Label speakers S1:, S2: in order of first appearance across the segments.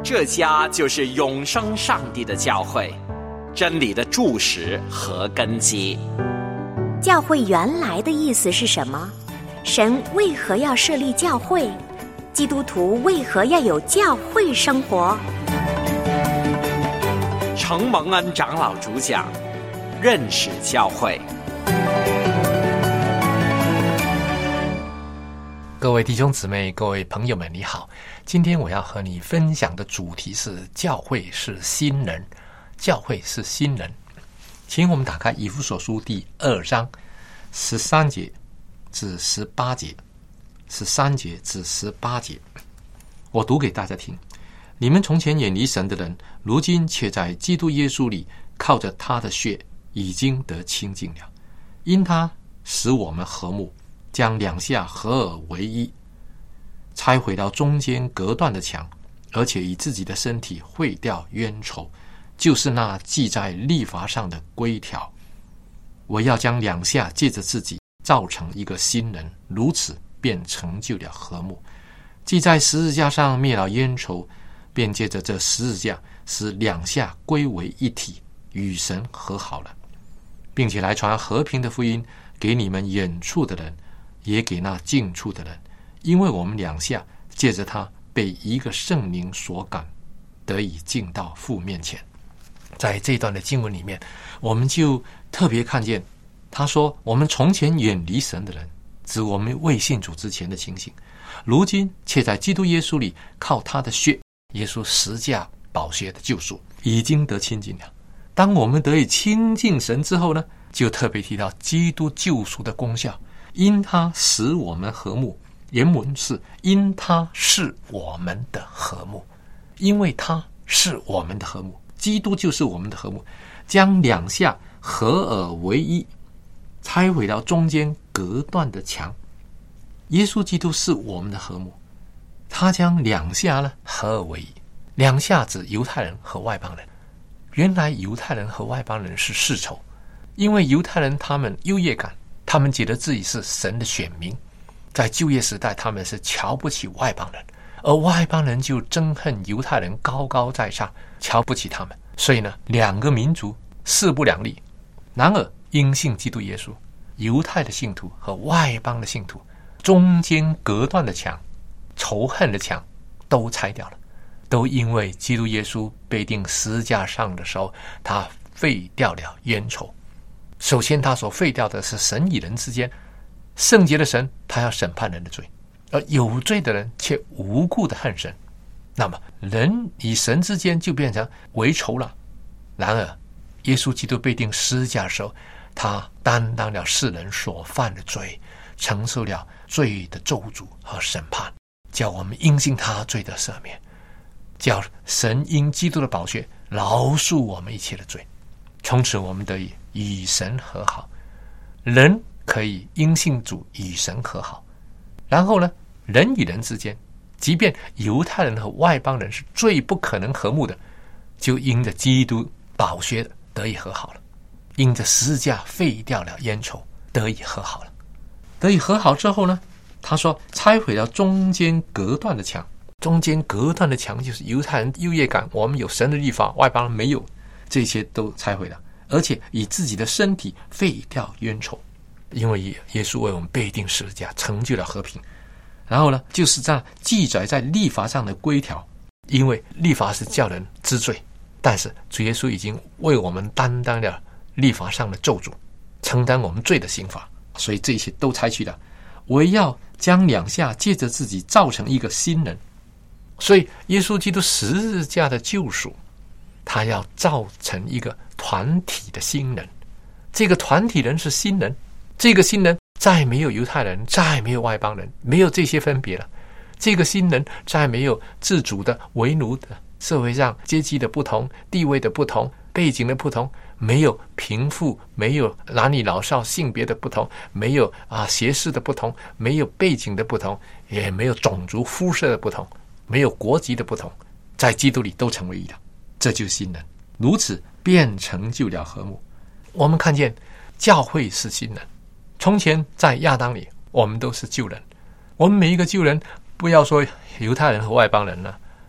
S1: 这家就是永生上帝的教会，真理的柱石和根基。
S2: 教会原来的意思是什么？神为何要设立教会？基督徒为何要有教会生活？
S1: 程蒙恩长老主讲，认识教会。
S3: 各位弟兄姊妹，各位朋友们，你好。今天我要和你分享的主题是教会是新人。教会是新人。请我们打开以弗所书第2章13节至18节，13节至18节，我读给大家听。你们从前远离神的人，如今却在基督耶稣里靠着他的血已经得清净了，因他使我们和睦，将两下合而为一，拆毁到中间隔断的墙，而且以自己的身体废掉冤仇，就是那记在律法上的规条。我要将两下借着自己造成一个新人，如此便成就了和睦。既在十字架上灭了冤仇，便借着这十字架使两下归为一体，与神和好了，并且来传和平的福音给你们远处的人，也给那近处的人，因为我们两下借着他被一个圣灵所感，得以进到父面前。在这段的经文里面，我们就特别看见他说，我们从前远离神的人，指我们未信主之前的情形，如今却在基督耶稣里靠他的血，耶稣十架宝血的救赎，已经得亲近了。当我们得以亲近神之后呢，就特别提到基督救赎的功效，因他使我们和睦。原文是因他是我们的和睦，因为他是我们的和睦，基督就是我们的和睦，将两下合而为一，拆毁到中间隔断的墙。耶稣基督是我们的和睦，他将两下呢合而为一。两下指犹太人和外邦人。原来犹太人和外邦人是世仇，因为犹太人他们优越感，他们觉得自己是神的选民，在旧约时代他们是瞧不起外邦人，而外邦人就憎恨犹太人高高在上，瞧不起他们。所以呢，两个民族势不两立。然而因信基督耶稣，犹太的信徒和外邦的信徒中间隔断的墙，仇恨的墙都拆掉了，都因为基督耶稣被钉十字架上的时候，他废掉了冤仇。首先他所废掉的是神与人之间，圣洁的神他要审判人的罪，而有罪的人却无故的恨神，那么人与神之间就变成为仇了。然而耶稣基督被钉十字架的时候，他担当了世人所犯的罪，承受了罪的咒诅和审判，叫我们因信他罪的赦免，叫神因基督的宝血饶恕我们一切的罪。从此我们得以与神和好，人可以因信主与神和好。然后呢，人与人之间，即便犹太人和外邦人是最不可能和睦的，就因着基督宝血得以和好了，因着十字架废掉了冤仇，得以和好了。得以和好之后呢，他说拆毁了中间隔断的墙。中间隔断的墙就是犹太人优越感，我们有神的律法，外邦人没有，这些都拆毁了，而且以自己的身体废掉冤仇。因为耶稣为我们被钉十字架，成就了和平。然后呢，就是这样记载在律法上的规条，因为律法是叫人知罪，但是主耶稣已经为我们担当了律法上的咒诅，承担我们罪的刑罚，所以这些都拆去了。我要将两下借着自己造成一个新人。所以耶稣基督十字架的救赎，他要造成一个团体的新人。这个团体人是新人，这个新人再没有犹太人，再没有外邦人，没有这些分别了。这个新人再没有自主的为奴的，社会上阶级的不同，地位的不同，背景的不同，没有贫富，没有男女老少性别的不同，没有学识的不同，没有背景的不同，也没有种族肤色的不同，没有国籍的不同，在基督里都成为一了。这就是新人，如此便成就了和睦。我们看见教会是新人，从前在亚当里我们都是旧人，我们每一个旧人，不要说犹太人和外邦人了，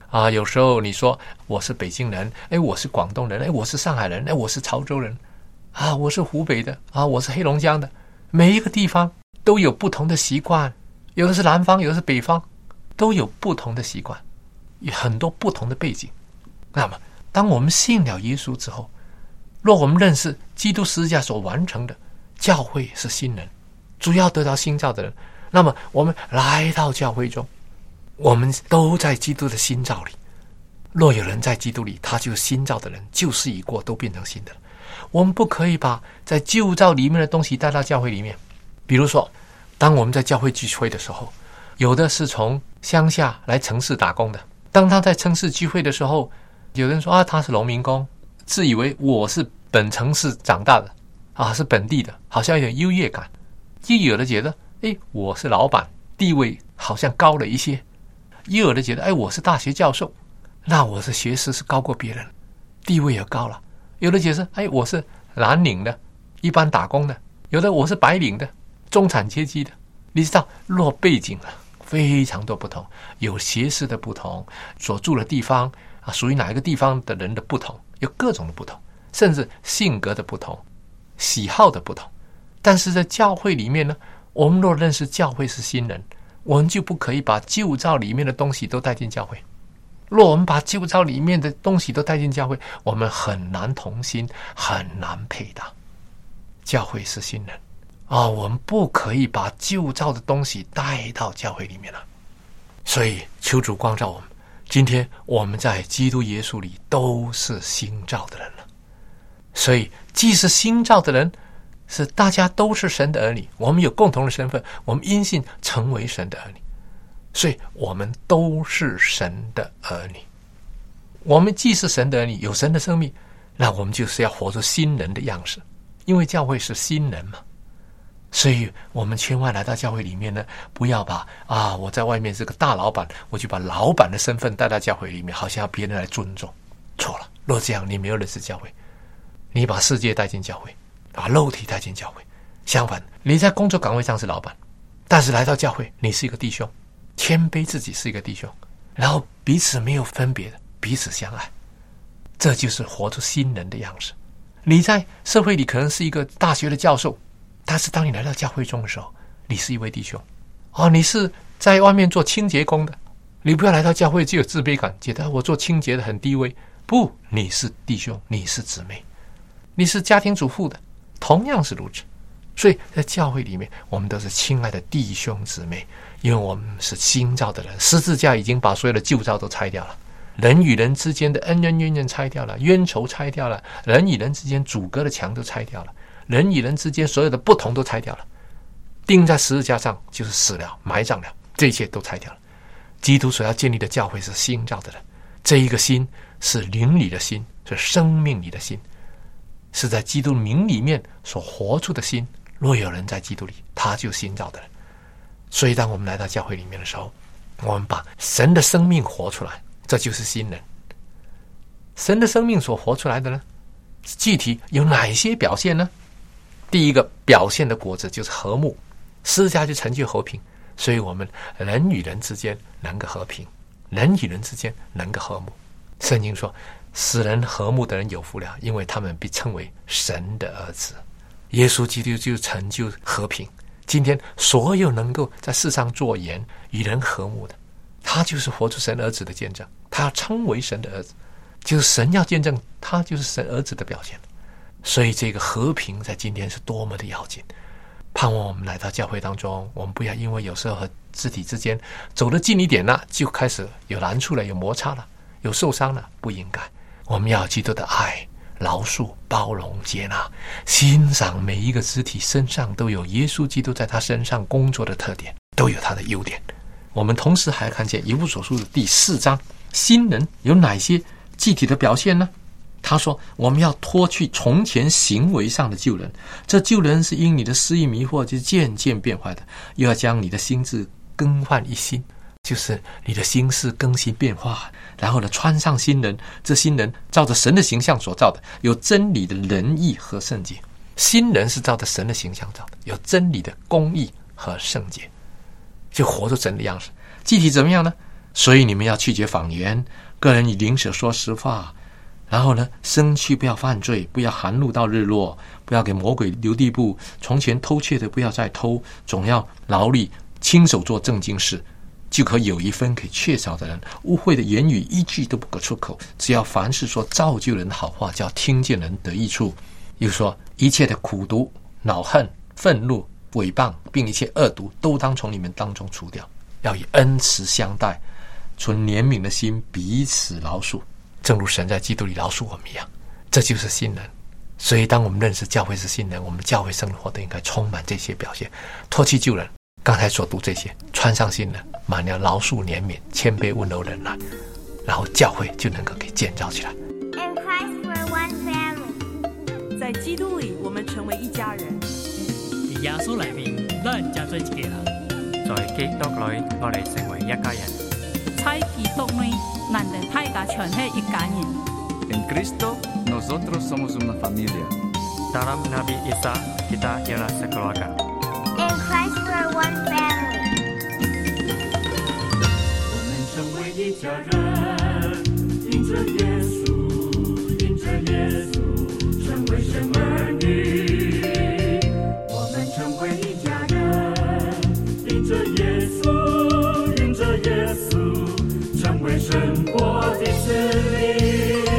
S3: 有时候你说我是北京人，我是广东人，我是上海人，我是潮州人，我是湖北的，我是黑龙江的，每一个地方都有不同的习惯，有的是南方，有的是北方，都有不同的习惯，有很多不同的背景。那么当我们信了耶稣之后，若我们认识基督十字架所完成的教会是新人，主要得到新造的人，那么我们来到教会中，我们都在基督的新造里。若有人在基督里，他就是新造的人，旧事已过，都变成新的了。我们不可以把在旧造里面的东西带到教会里面。比如说当我们在教会聚会的时候，有的是从乡下来城市打工的，当他在城市聚会的时候，有人说他是农民工，自以为我是本城市长大的是本地的，好像有点优越感。又有的觉得我是老板，地位好像高了一些。又有的觉得我是大学教授，那我是学识是高过别人，地位也高了。有的觉得我是蓝领的，一般打工的，有的我是白领的，中产阶级的。你知道若背景非常多不同，有学识的不同，所住的地方属于哪一个地方的人的不同，有各种的不同，甚至性格的不同，喜好的不同。但是在教会里面呢，我们若认识教会是新人，我们就不可以把旧造里面的东西都带进教会。若我们把旧造里面的东西都带进教会，我们很难同心，很难配搭。教会是新人我们不可以把旧造的东西带到教会里面了。所以求主光照我们，今天我们在基督耶稣里都是新造的人了。所以既是新造的人，是大家都是神的儿女，我们有共同的身份，我们因信成为神的儿女，所以我们都是神的儿女。我们既是神的儿女，有神的生命，那我们就是要活出新人的样式，因为教会是新人嘛。所以我们千万来到教会里面呢，不要把我在外面是个大老板，我就把老板的身份带到教会里面，好像要别人来尊重。错了，若这样你没有认识教会，你把世界带进教会，把肉体带进教会。相反，你在工作岗位上是老板，但是来到教会你是一个弟兄，谦卑自己是一个弟兄，然后彼此没有分别的，彼此相爱，这就是活出新人的样式。你在社会里可能是一个大学的教授，但是当你来到教会中的时候，你是一位弟兄你是在外面做清洁工的，你不要来到教会就有自卑感，觉得我做清洁的很低微。不，你是弟兄，你是姊妹，你是家庭主妇的，同样是如此。所以在教会里面，我们都是亲爱的弟兄姊妹，因为我们是新造的人。十字架已经把所有的旧造都拆掉了，人与人之间的恩恩怨怨拆掉了，冤仇拆掉了，人与人之间阻隔的墙都拆掉了，人与人之间所有的不同都拆掉了。钉在十字架上就是死了，埋葬了，这一切都拆掉了。基督所要建立的教会是新造的人，这一个心是灵里的心，是生命里的心，是在基督名里面所活出的心。若有人在基督里，他就新造的人。所以当我们来到教会里面的时候，我们把神的生命活出来，这就是新人。神的生命所活出来的呢，具体有哪些表现呢？第一个表现的果子就是和睦，十字架就成就和平，所以我们人与人之间能够和平，人与人之间能够和睦。圣经说，使人和睦的人有福了，因为他们被称为神的儿子。耶稣基督就成就和平。今天所有能够在世上做盐与人和睦的，他就是活出神儿子的见证，他要称为神的儿子，就是神要见证他就是神儿子的表现。所以这个和平在今天是多么的要紧。盼望我们来到教会当中，我们不要因为有时候和肢体之间走得近一点了，就开始有难处了，有摩擦了，有受伤了，不应该。我们要有基督的爱，饶恕、包容、接纳，欣赏每一个肢体身上都有耶稣基督在他身上工作的特点，都有他的优点。我们同时还看见以弗所书的第4章，新人有哪些具体的表现呢？他说，我们要脱去从前行为上的旧人，这旧人是因你的私欲迷惑就渐渐变坏的，又要将你的心智更换一新，就是你的心思更新变化，然后呢，穿上新人。这新人照着神的形象所造的，有真理的仁义和圣洁。新人是照着神的形象造的，有真理的公义和圣洁，就活出神的样式。具体怎么样呢？ 所以你们要拒绝谎言，个人以邻舍说实话。然后呢，生气不要犯罪，不要含怒到日落，不要给魔鬼留地步。从前偷窃的不要再偷，总要劳力亲手做正经事，就可有一分给缺少的人。污秽的言语一句都不可出口，只要凡事说造就人的好话，叫听见人得益处。又说一切的苦毒、恼恨、愤怒、诽谤，并一切恶毒，都当从你们当中除掉，要以恩慈相待，存怜悯的心，彼此饶恕，正如神在基督里饶恕我们一样。这就是新人。所以当我们认识教会是新人，我们教会生活都应该充满这些表现，脱去旧人。刚才所读这些，穿上新人，满了饶恕、怜悯、谦卑、温柔、忍耐，然后教会就能够给建造起来。
S4: In Christ we're one family.
S5: 在基督里，我们成为一家人。
S6: 在耶穌裏面，咱就做一家人。
S7: 在基督裏，我哋成為一家人。
S8: 在基督裏，咱哋大家全係一家人。
S9: En Cristo, nosotros somos una familia.
S7: Dalam Nabi Isa, kita ialah sekeluarga.
S4: In Christ we're one family.
S10: 我们成为一家人，因着耶稣，因着耶稣，成为神儿女。我们成为一家人，因着耶稣，因着耶稣，成为神国的子民。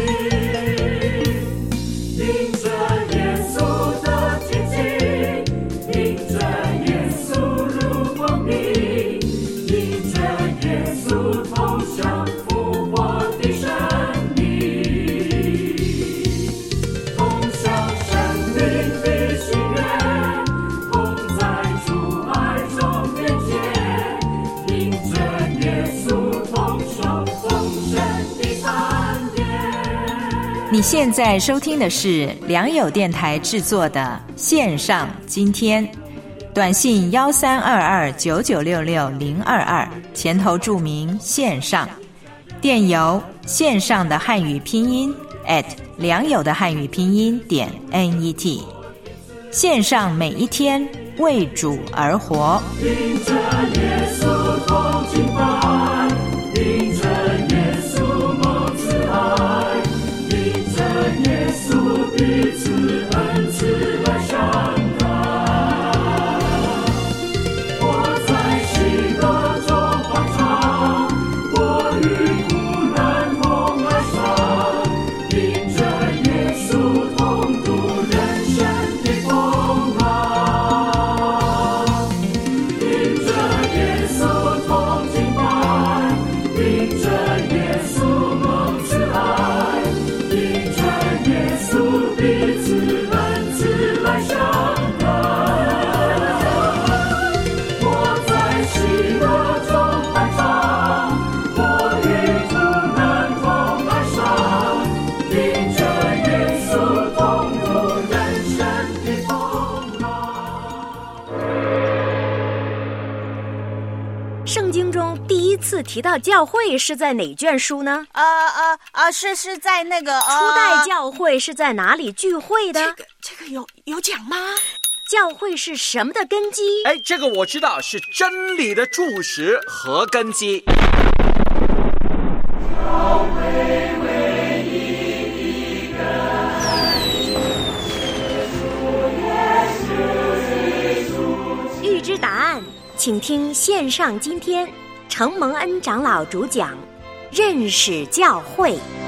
S10: 因着耶稣的洁净，因着耶稣入光明，因着耶稣同享复活的生命，同享生命的喜悦，同在主爱中连结，因着耶稣同受丰盛的恩典。
S11: 你现在收听的是良友电台制作的线上今天，短信132299660022，前头注明线上，电邮线上的汉语拼音良友的汉语拼音.net， 线上每一天为主而活。
S10: 因着耶稣同敬拜，因着耶稣蒙慈爱，因着耶稣彼此恩慈来相待。我在喜乐中欢唱，我与苦难同哀伤，因着耶稣同度人生的风浪。因着耶稣同敬拜，因着耶稣蒙慈爱，因着耶稣彼此恩慈来相待。我在喜乐中欢唱，我与苦难同哀伤，因着耶稣同度人生的风浪。
S2: 圣经中第一次提到教会是在哪卷书呢？
S5: 是在那个
S2: 初代教会是在哪里聚会的？
S5: 这个有讲吗？
S2: 教会是什么的根基？
S1: 这个我知道，是真理的柱石和根基。
S2: 预知答案，请听线上今天程蒙恩长老主讲认识教会。